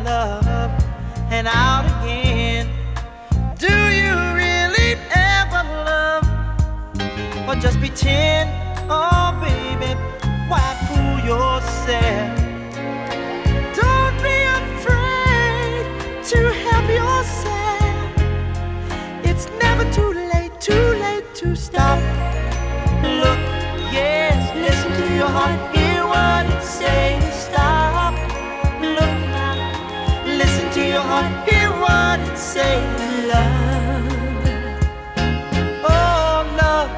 love and out again. Do you really ever love, or just pretend? Oh baby, why fool yourself? Don't be afraid to help yourself. It's never too late to stop. Look, yes, listen to your heart, hear what it says. Stop, look now, listen to your heart, hear what it says. Love, oh love,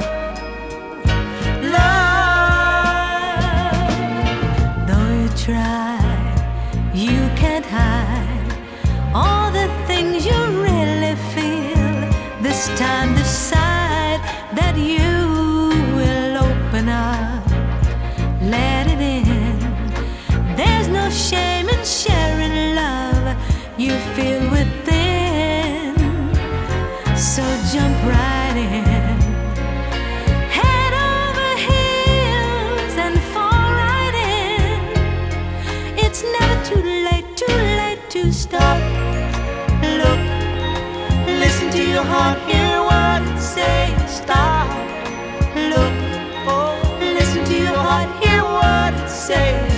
love. Though you try, you can't hide all the things you really feel. This time decide that you will open up, let it in. There's no shame in sharing love you feel within. So jump right in, head over heels and fall right in. It's never too late to stop. Look, listen to your heart, hear what it says. Stop, look, oh, listen to your heart, hear what it says.